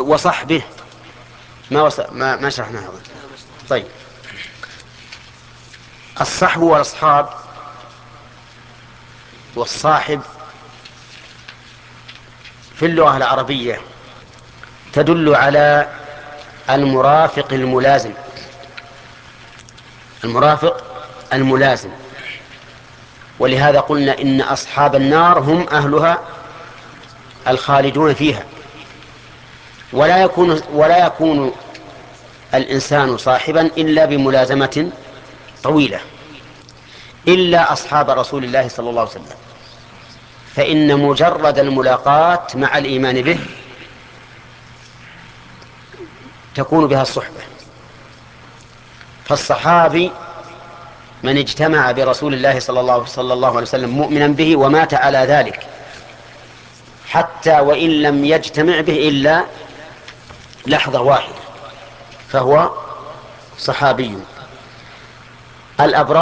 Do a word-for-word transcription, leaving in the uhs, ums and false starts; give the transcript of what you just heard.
وصحبه ما وص... ما, ما شرحنا هذا. طيب، الصحب والأصحاب والصاحب في اللغة العربية تدل على المرافق الملازم، المرافق الملازم. ولهذا قلنا إن أصحاب النار هم أهلها الخالدون فيها. ولا يكون ولا يكون الإنسان صاحبا إلا بملازمة طويلة، إلا أصحاب رسول الله صلى الله عليه وسلم، فإن مجرد الملاقاة مع الإيمان به تكون بها الصحبة. فالصحابي من اجتمع برسول الله صلى الله, صلى الله عليه وسلم مؤمنا به ومات على ذلك، حتى وإن لم يجتمع به إلا لحظة واحدة، فهو صحابي. الأبرار